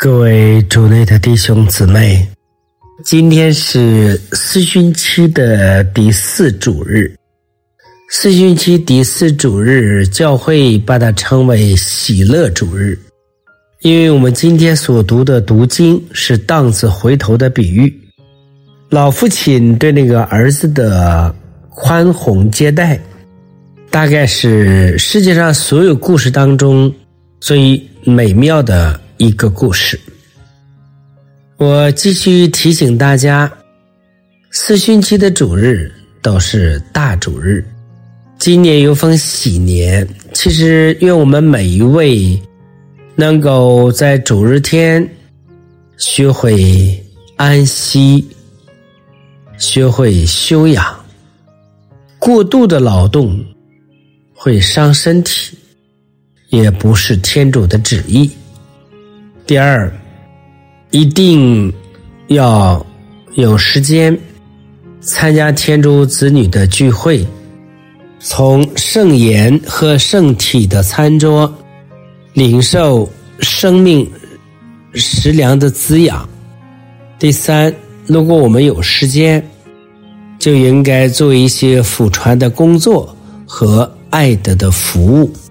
各位主内的弟兄姊妹，今天是四旬期的第四主日。四旬期第四主日，教会把它称为喜乐主日，因为我们今天所读的读经是荡子回头的比喻。老父亲对那个儿子的宽宏接待，大概是世界上所有故事当中最美妙的一个故事。我继续提醒大家，四旬期的主日都是大主日，今年又逢喜年。其实愿我们每一位能够在主日天学会安息，学会休养。过度的劳动会伤身体，也不是天主的旨意。第二，一定要有时间参加天主子女的聚会，从圣言和圣体的餐桌领受生命食粮的滋养。第三，如果我们有时间，就应该做一些福传的工作和爱德的服务。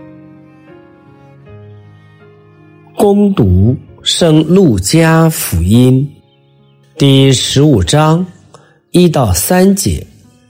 恭读圣路加福音第15章1到3节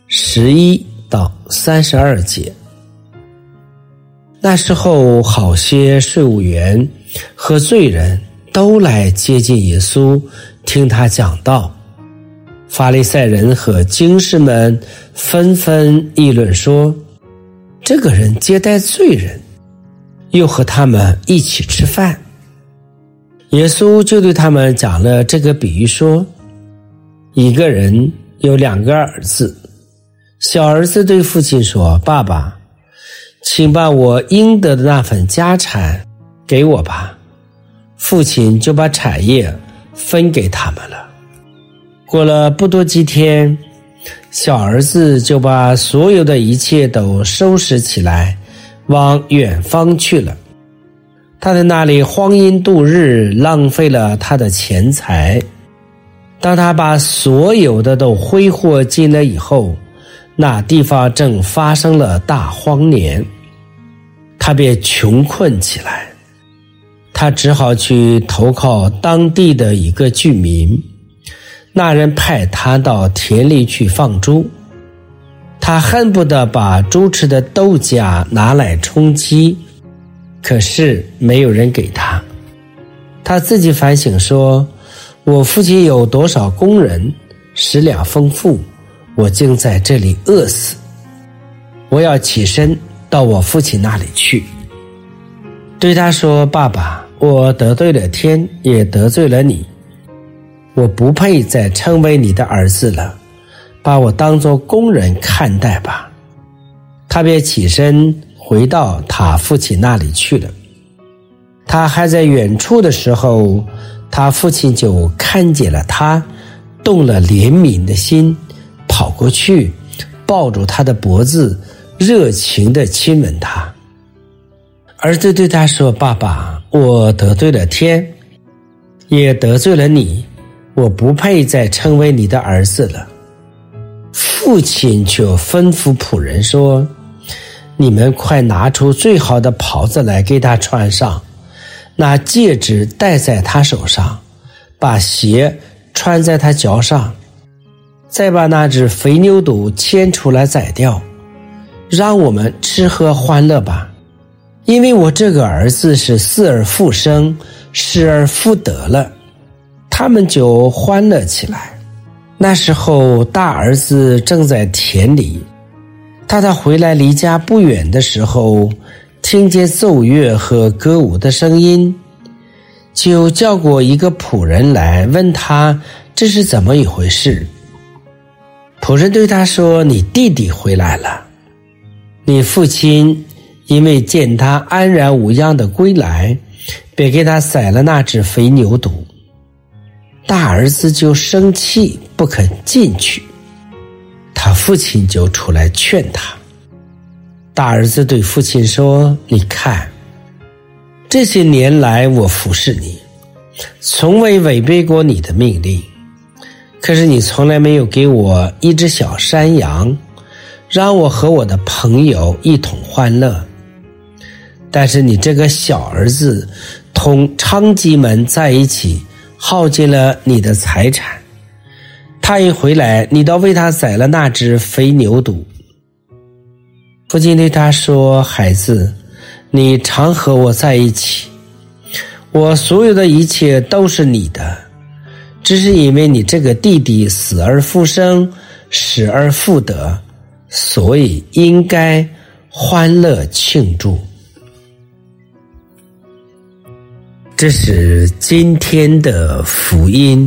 ，11到32节。那时候，好些税务员和罪人都来接近耶稣，听他讲道。法利赛人和经师们纷纷议论说，这个人接待罪人，又和他们一起吃饭。耶稣就对他们讲了这个比喻说，一个人有2个儿子，小儿子对父亲说，爸爸，请把我应得的那份家产给我吧。父亲就把产业分给他们了。过了不多几天，小儿子就把所有的一切都收拾起来，往远方去了。他在那里荒淫度日，浪费了他的钱财。当他把所有的都挥霍尽了以后，那地方正发生了大荒年，他便穷困起来。他只好去投靠当地的一个居民，那人派他到田里去放猪。他恨不得把猪吃的豆荚拿来充饥，可是没有人给他。他自己反省说，我父亲有多少工人，食粮丰富，我竟在这里饿死。我要起身到我父亲那里去，对他说，爸爸，我得罪了天，也得罪了你，我不配再称为你的儿子了，把我当作工人看待吧。他便起身回到他父亲那里去了。他还在远处的时候，他父亲就看见了他，动了怜悯的心，跑过去抱住他的脖子，热情地亲吻他。儿子对他说，爸爸，我得罪了天，也得罪了你，我不配再称为你的儿子了。父亲就吩咐仆人说，你们快拿出最好的袍子来给他穿上，拿戒指戴在他手上，把鞋穿在他脚上，再把那只肥牛犊牵出来宰掉，让我们吃喝欢乐吧。因为我这个儿子是死而复生，失而复得了。他们就欢乐起来。那时候大儿子正在田里，他回来离家不远的时候，听见奏乐和歌舞的声音，就叫过一个仆人来，问他这是怎么一回事。仆人对他说，你弟弟回来了，你父亲因为见他安然无恙的归来，便给他宰了那只肥牛犊。大儿子就生气，不肯进去。他父亲就出来劝他。大儿子对父亲说，你看，这些年来我服侍你， 从未违背过你的命令，可是你从来没有给我一只小山羊，让我和我的朋友一同欢乐。但是你这个小儿子同娼妓们在一起，耗尽了你的财产。他一回来，你倒为他宰了那只肥牛犊。父亲对他说，孩子，你常和我在一起，我所有的一切都是你的，只是因为你这个弟弟死而复生，失而复得，所以应该欢乐庆祝。这是今天的福音。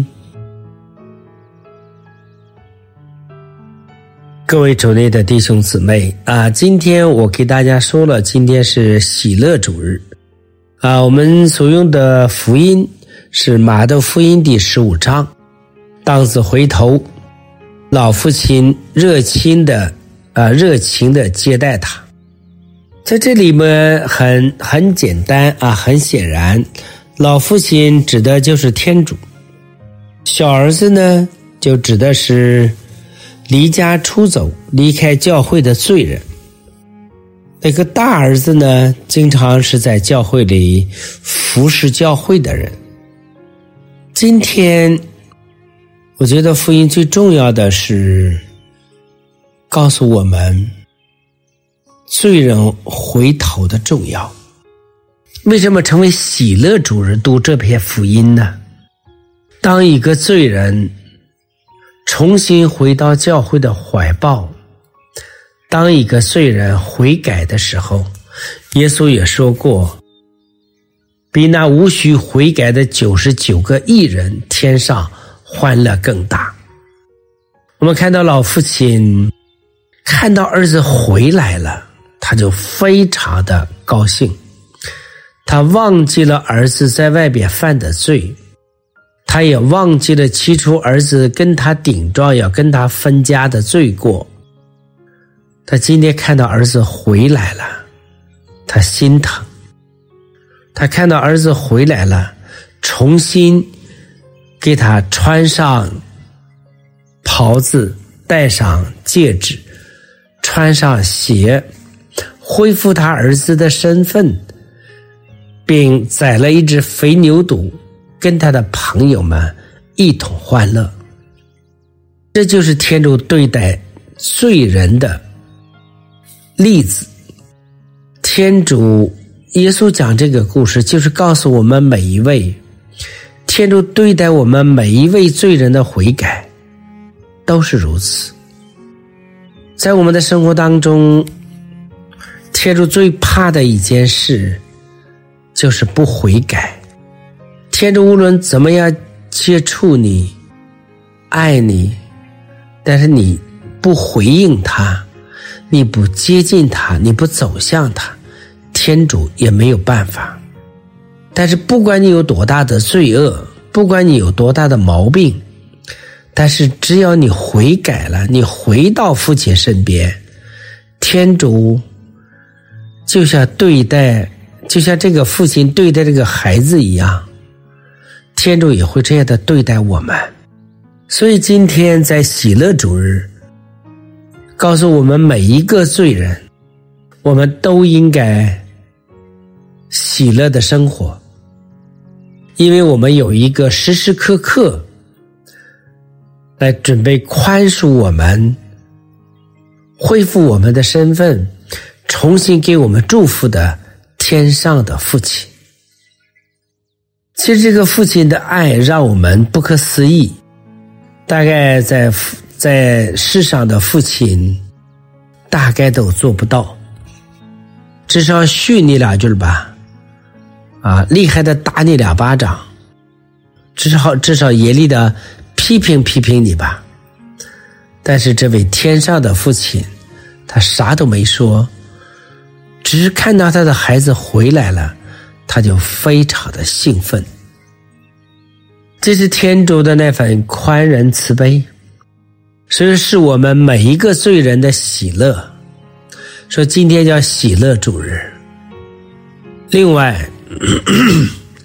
各位主内的弟兄姊妹今天我给大家说了，今天是喜乐主日我们所用的福音是马太福音第15章。当子回头，老父亲热情的接待他。在这里面很简单很显然，老父亲指的就是天主，小儿子呢就指的是离家出走离开教会的罪人。那个大儿子呢，经常是在教会里服侍教会的人。今天我觉得福音最重要的是告诉我们罪人回头的重要。为什么成为喜乐主日读这篇福音呢？当一个罪人重新回到教会的怀抱，当一个罪人悔改的时候，耶稣也说过，比那无需悔改的99个义人天上欢乐更大。我们看到老父亲看到儿子回来了，他就非常的高兴，他忘记了儿子在外边犯的罪，他也忘记了起初儿子跟他顶撞要跟他分家的罪过。他今天看到儿子回来了，他心疼。他看到儿子回来了，重新给他穿上袍子，戴上戒指，穿上鞋，恢复他儿子的身份，并宰了一只肥牛犊，跟他的朋友们一同欢乐。这就是天主对待罪人的例子。天主耶稣讲这个故事，就是告诉我们每一位，天主对待我们每一位罪人的悔改都是如此。在我们的生活当中，天主最怕的一件事就是不悔改。天主无论怎么样接触你，爱你，但是你不回应他，你不接近他，你不走向他，天主也没有办法。但是不管你有多大的罪恶，不管你有多大的毛病，但是只要你悔改了，你回到父亲身边，天主就像这个父亲对待这个孩子一样，天主也会这样的对待我们。所以今天在喜乐主日，告诉我们每一个罪人，我们都应该喜乐的生活，因为我们有一个时时刻刻来准备宽恕我们，恢复我们的身份，重新给我们祝福的天上的父亲。其实这个父亲的爱让我们不可思议，大概在世上的父亲大概都做不到，至少训你两句吧，厉害的打你2巴掌，至少严厉的批评你吧。但是这位天上的父亲，他啥都没说，只是看到他的孩子回来了，他就非常的兴奋。这是天主的那份宽仁慈悲，所以是我们每一个罪人的喜乐。说今天叫喜乐主日。另外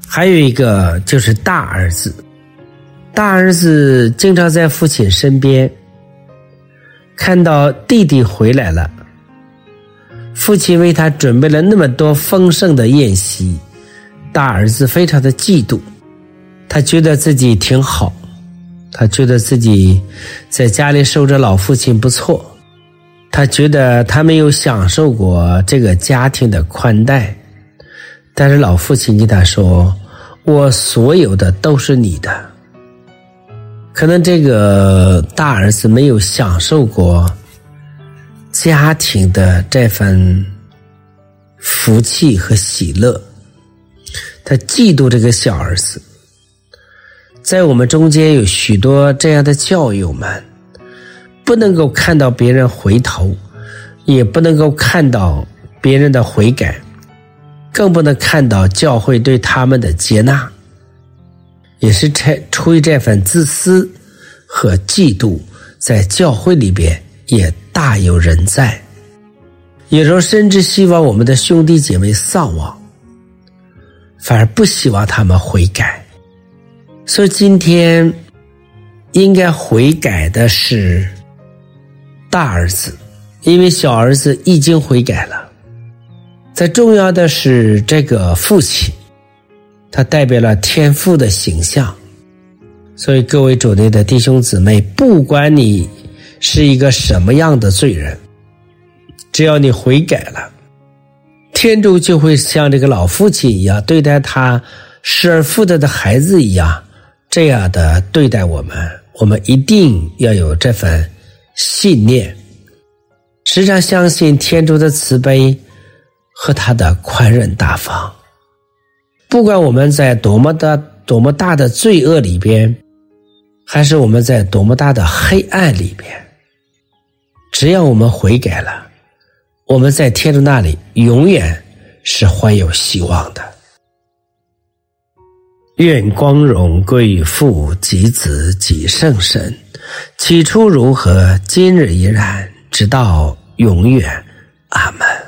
还有一个就是大儿子。大儿子经常在父亲身边，看到弟弟回来了，父亲为他准备了那么多丰盛的宴席，大儿子非常的嫉妒，他觉得自己挺好，他觉得自己在家里守着老父亲不错，他觉得他没有享受过这个家庭的宽待，但是老父亲跟他说，我所有的都是你的。可能这个大儿子没有享受过家庭的这份福气和喜乐，他嫉妒这个小儿子。在我们中间有许多这样的教友们，不能够看到别人回头，也不能够看到别人的悔改，更不能看到教会对他们的接纳，也是出于这份自私和嫉妒，在教会里边也大有人在。有时候甚至希望我们的兄弟姐妹丧亡，反而不希望他们悔改。所以今天应该悔改的是大儿子，因为小儿子已经悔改了。再重要的是这个父亲，他代表了天父的形象。所以各位主内的弟兄姊妹，不管你是一个什么样的罪人，只要你悔改了，天主就会像这个老父亲一样，对待他失而复得的孩子一样，这样的对待我们。我们一定要有这份信念，时常相信天主的慈悲和他的宽仁大方。不管我们在多么大的罪恶里边，还是我们在多么大的黑暗里边，只要我们悔改了，我们在天主那里永远是怀有希望的。愿光荣归于父及子及圣神，起初如何，今日依然，直到永远。阿们。